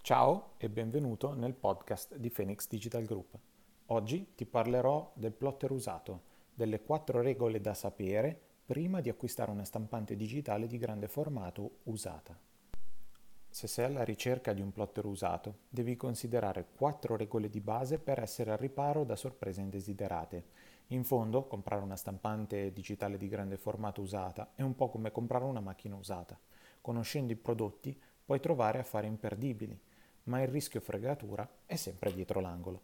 Ciao e benvenuto nel podcast di Phoenix Digital Group. Oggi ti parlerò del plotter usato, delle 4 regole da sapere prima di acquistare una stampante digitale di grande formato usata. Se sei alla ricerca di un plotter usato, devi considerare 4 regole di base per essere al riparo da sorprese indesiderate. In fondo, comprare una stampante digitale di grande formato usata è un po' come comprare una macchina usata. Conoscendo i prodotti, puoi trovare affari imperdibili, ma il rischio fregatura è sempre dietro l'angolo.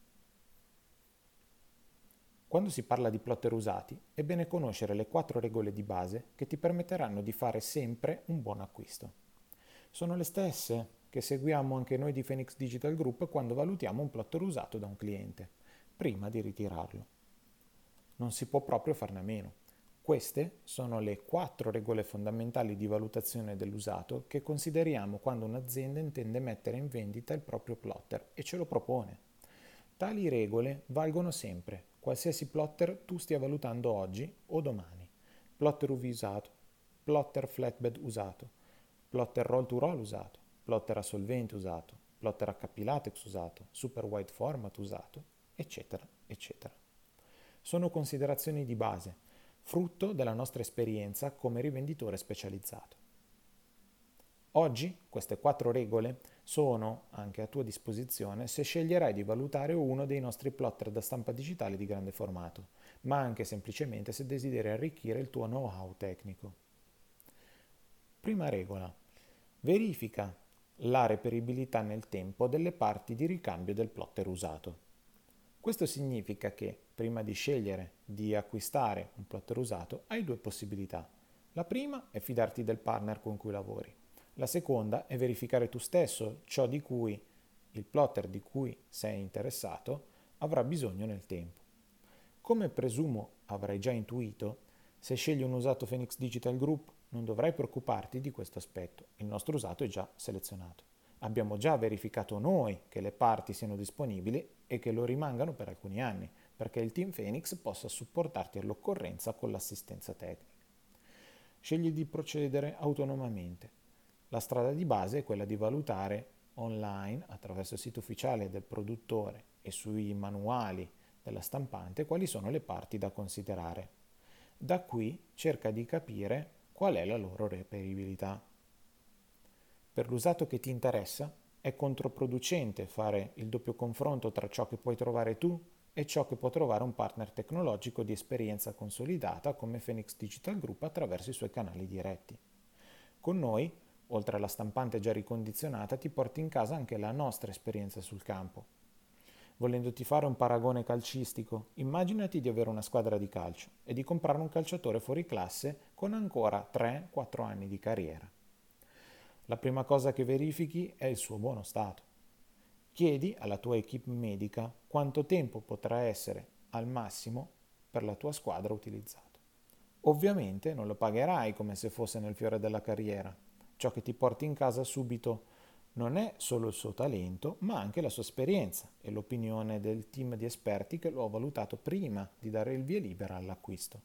Quando si parla di plotter usati, è bene conoscere le 4 regole di base che ti permetteranno di fare sempre un buon acquisto. Sono le stesse che seguiamo anche noi di Phoenix Digital Group quando valutiamo un plotter usato da un cliente, prima di ritirarlo. Non si può proprio farne a meno. Queste sono le 4 regole fondamentali di valutazione dell'usato che consideriamo quando un'azienda intende mettere in vendita il proprio plotter e ce lo propone. Tali regole valgono sempre, qualsiasi plotter tu stia valutando oggi o domani. Plotter UV usato, plotter flatbed usato, plotter roll to roll usato, plotter a solvente usato, plotter HP latex usato, super wide format usato, eccetera, eccetera. Sono considerazioni di base, frutto della nostra esperienza come rivenditore specializzato. Oggi queste 4 regole sono anche a tua disposizione se sceglierai di valutare uno dei nostri plotter da stampa digitale di grande formato, ma anche semplicemente se desideri arricchire il tuo know-how tecnico. Prima regola. Verifica la reperibilità nel tempo delle parti di ricambio del plotter usato. Questo significa che, prima di scegliere di acquistare un plotter usato, hai 2 possibilità. La prima è fidarti del partner con cui lavori. La seconda è verificare tu stesso ciò di cui il plotter di cui sei interessato avrà bisogno nel tempo. Come presumo avrai già intuito, se scegli un usato Phoenix Digital Group non dovrai preoccuparti di questo aspetto. Il nostro usato è già selezionato. Abbiamo già verificato noi che le parti siano disponibili e che lo rimangano per alcuni anni, perché il team Phoenix possa supportarti all'occorrenza con l'assistenza tecnica. Scegli di procedere autonomamente. La strada di base è quella di valutare online, attraverso il sito ufficiale del produttore e sui manuali della stampante, quali sono le parti da considerare. Da qui cerca di capire qual è la loro reperibilità. Per l'usato che ti interessa, è controproducente fare il doppio confronto tra ciò che puoi trovare tu e ciò che può trovare un partner tecnologico di esperienza consolidata come Phoenix Digital Group attraverso i suoi canali diretti. Con noi, oltre alla stampante già ricondizionata, ti porti in casa anche la nostra esperienza sul campo. Volendoti fare un paragone calcistico, immaginati di avere una squadra di calcio e di comprare un calciatore fuori classe con ancora 3-4 anni di carriera. La prima cosa che verifichi è il suo buono stato. Chiedi alla tua equipe medica quanto tempo potrà essere al massimo per la tua squadra utilizzato. Ovviamente non lo pagherai come se fosse nel fiore della carriera. Ciò che ti porti in casa subito non è solo il suo talento, ma anche la sua esperienza e l'opinione del team di esperti che lo ha valutato prima di dare il via libera all'acquisto.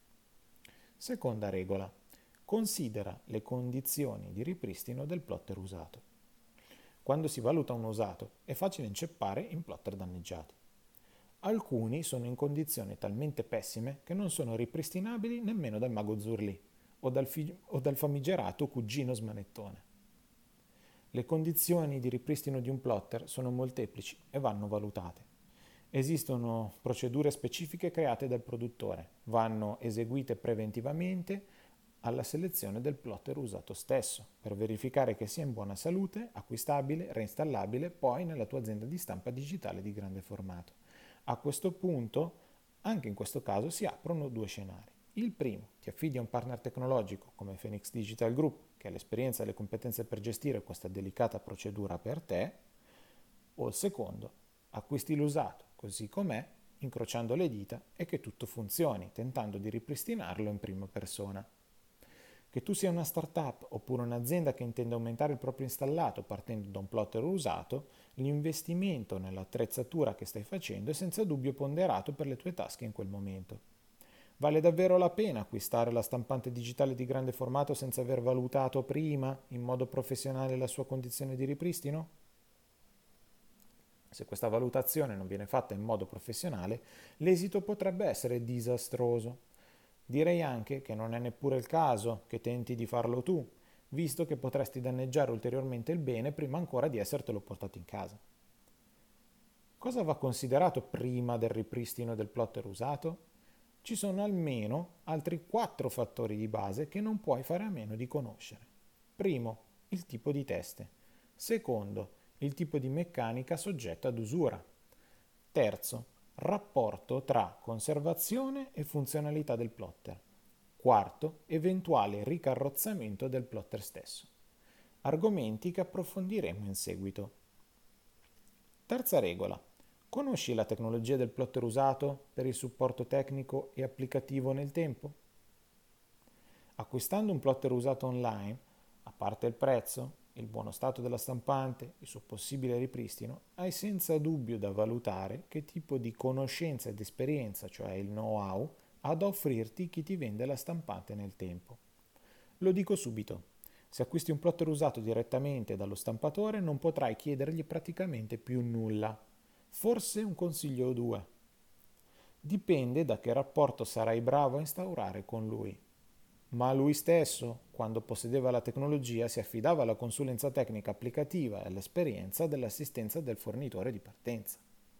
Seconda regola. Considera le condizioni di ripristino del plotter usato. Quando si valuta un usato è facile inceppare in plotter danneggiati. Alcuni sono in condizioni talmente pessime che non sono ripristinabili nemmeno dal mago Zurlì o dal famigerato cugino smanettone. Le condizioni di ripristino di un plotter sono molteplici e vanno valutate. Esistono procedure specifiche create dal produttore, vanno eseguite preventivamente alla selezione del plotter usato stesso, per verificare che sia in buona salute, acquistabile, reinstallabile poi nella tua azienda di stampa digitale di grande formato. A questo punto, anche in questo caso, si aprono 2 scenari. Il primo, ti affidi a un partner tecnologico come Phoenix Digital Group, che ha l'esperienza e le competenze per gestire questa delicata procedura per te, o il secondo, acquisti l'usato così com'è, incrociando le dita e che tutto funzioni, tentando di ripristinarlo in prima persona. Che tu sia una startup oppure un'azienda che intende aumentare il proprio installato partendo da un plotter usato, l'investimento nell'attrezzatura che stai facendo è senza dubbio ponderato per le tue tasche in quel momento. Vale davvero la pena acquistare la stampante digitale di grande formato senza aver valutato prima, in modo professionale, la sua condizione di ripristino? Se questa valutazione non viene fatta in modo professionale, l'esito potrebbe essere disastroso. Direi anche che non è neppure il caso che tenti di farlo tu, visto che potresti danneggiare ulteriormente il bene prima ancora di essertelo portato in casa. Cosa va considerato prima del ripristino del plotter usato? Ci sono almeno altri 4 fattori di base che non puoi fare a meno di conoscere. Primo, il tipo di teste. Secondo, il tipo di meccanica soggetta ad usura. Terzo, rapporto tra conservazione e funzionalità del plotter. Quarto, eventuale ricarrozzamento del plotter stesso. Argomenti che approfondiremo in seguito. Terza regola. Conosci la tecnologia del plotter usato per il supporto tecnico e applicativo nel tempo? Acquistando un plotter usato online, a parte il prezzo, il buono stato della stampante, il suo possibile ripristino, hai senza dubbio da valutare che tipo di conoscenza ed esperienza, cioè il know-how, ha da offrirti chi ti vende la stampante nel tempo. Lo dico subito. Se acquisti un plotter usato direttamente dallo stampatore non potrai chiedergli praticamente più nulla. Forse un consiglio o due. Dipende da che rapporto sarai bravo a instaurare con lui. Ma lui stesso, quando possedeva la tecnologia, si affidava alla consulenza tecnica applicativa e all'esperienza dell'assistenza del fornitore di partenza.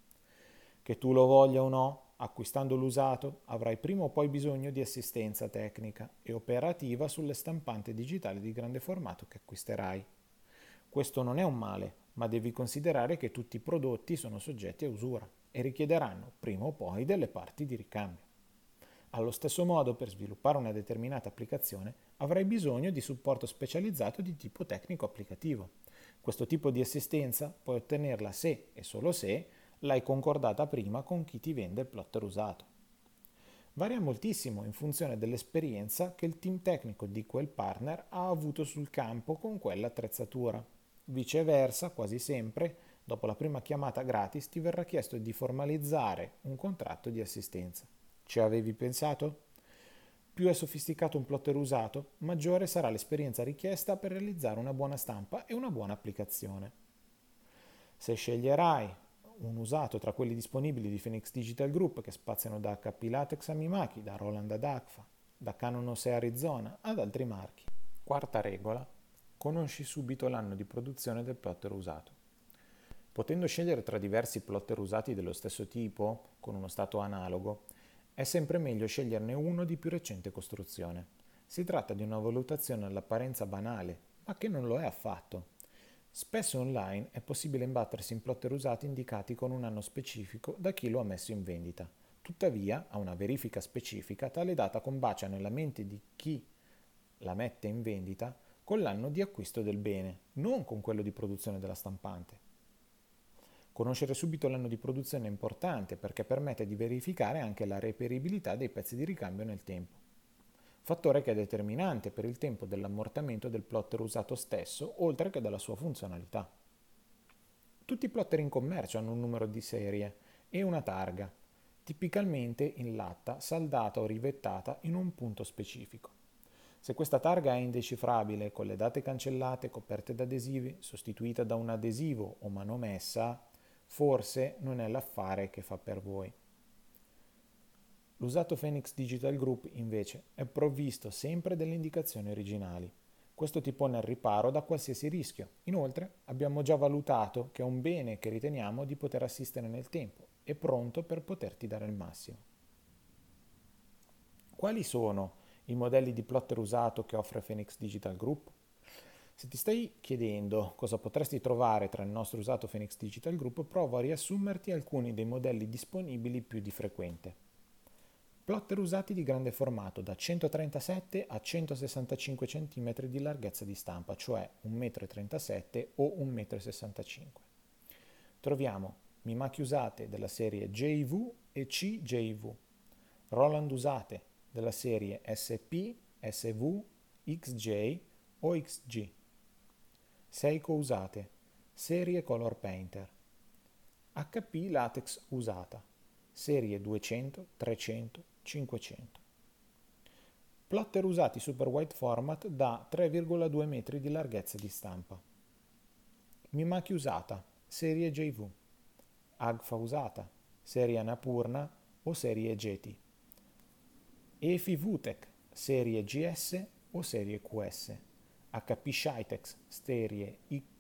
Che tu lo voglia o no, acquistando l'usato, avrai prima o poi bisogno di assistenza tecnica e operativa sulle stampanti digitali di grande formato che acquisterai. Questo non è un male, ma devi considerare che tutti i prodotti sono soggetti a usura e richiederanno prima o poi delle parti di ricambio. Allo stesso modo, per sviluppare una determinata applicazione, avrai bisogno di supporto specializzato di tipo tecnico applicativo. Questo tipo di assistenza puoi ottenerla se e solo se l'hai concordata prima con chi ti vende il plotter usato. Varia moltissimo in funzione dell'esperienza che il team tecnico di quel partner ha avuto sul campo con quell'attrezzatura. Viceversa, quasi sempre, dopo la prima chiamata gratis ti verrà chiesto di formalizzare un contratto di assistenza. Ci avevi pensato? Più è sofisticato un plotter usato, maggiore sarà l'esperienza richiesta per realizzare una buona stampa e una buona applicazione. Se sceglierai un usato tra quelli disponibili di Phoenix Digital Group che spaziano da HP Latex a Mimaki, da Roland ad Agfa, da Canon Osea Arizona ad altri marchi. Quarta regola. Conosci subito l'anno di produzione del plotter usato. Potendo scegliere tra diversi plotter usati dello stesso tipo, con uno stato analogo, è sempre meglio sceglierne uno di più recente costruzione. Si tratta di una valutazione all'apparenza banale, ma che non lo è affatto. Spesso online è possibile imbattersi in plotter usati indicati con un anno specifico da chi lo ha messo in vendita. Tuttavia, a una verifica specifica, tale data combacia nella mente di chi la mette in vendita con l'anno di acquisto del bene, non con quello di produzione della stampante. Conoscere subito l'anno di produzione è importante perché permette di verificare anche la reperibilità dei pezzi di ricambio nel tempo. Fattore che è determinante per il tempo dell'ammortamento del plotter usato stesso, oltre che della sua funzionalità. Tutti i plotter in commercio hanno un numero di serie e una targa, tipicamente in latta, saldata o rivettata in un punto specifico. Se questa targa è indecifrabile, con le date cancellate, coperte da adesivi, sostituita da un adesivo o manomessa, forse non è l'affare che fa per voi. L'usato Phoenix Digital Group invece è provvisto sempre delle indicazioni originali. Questo ti pone al riparo da qualsiasi rischio. Inoltre abbiamo già valutato che è un bene che riteniamo di poter assistere nel tempo e pronto per poterti dare il massimo. Quali sono i modelli di plotter usato che offre Phoenix Digital Group? Se ti stai chiedendo cosa potresti trovare tra il nostro usato Phoenix Digital Group, provo a riassumerti alcuni dei modelli disponibili più di frequente. Plotter usati di grande formato da 137 a 165 cm di larghezza di stampa, cioè 1,37 m o 1,65 m. Troviamo Mimaki usate della serie JV e CJV, Roland usate della serie SP, SV, XJ o XG, Seiko usate, serie Color Painter, HP Latex usata, serie 200, 300, 500. Plotter usati super wide format da 3,2 metri di larghezza di stampa. Mimaki usata, serie JV. Agfa usata, serie Annapurna o serie Geti. EFI VUTEC, serie GS o serie QS. HP Scitex, serie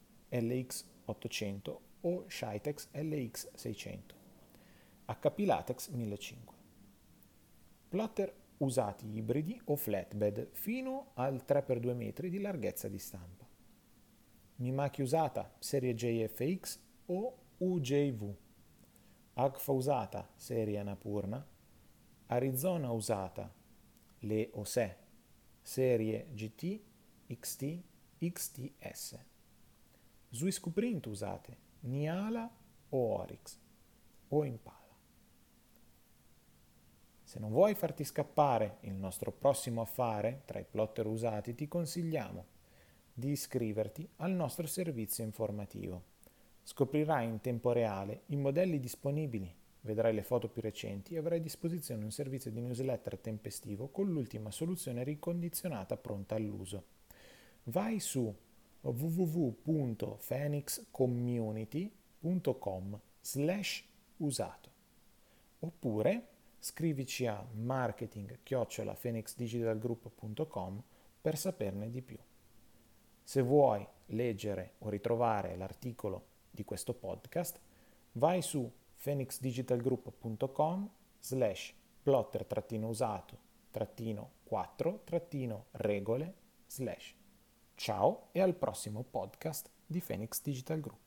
LX800 o Scitex LX600. HP Latex 1500. Plotter usati ibridi o flatbed fino al 3x2 metri di larghezza di stampa. Mimaki usata, serie JFX o UJV. Agfa usata, serie Annapurna. Arizona usata, le OSE, serie GT, XT, XTS. Swissquaprint usate, Niala o Oryx o Impala. Se non vuoi farti scappare il nostro prossimo affare tra i plotter usati, ti consigliamo di iscriverti al nostro servizio informativo. Scoprirai in tempo reale i modelli disponibili, vedrai le foto più recenti e avrai a disposizione un servizio di newsletter tempestivo con l'ultima soluzione ricondizionata pronta all'uso. Vai su www.phoenixcommunity.com/usato oppure scrivici a marketing@phoenixdigitalgroup.com per saperne di più. Se vuoi leggere o ritrovare l'articolo di questo podcast, vai su phoenix-usato-4-regole/. Ciao e al prossimo podcast di Phoenix Digital Group.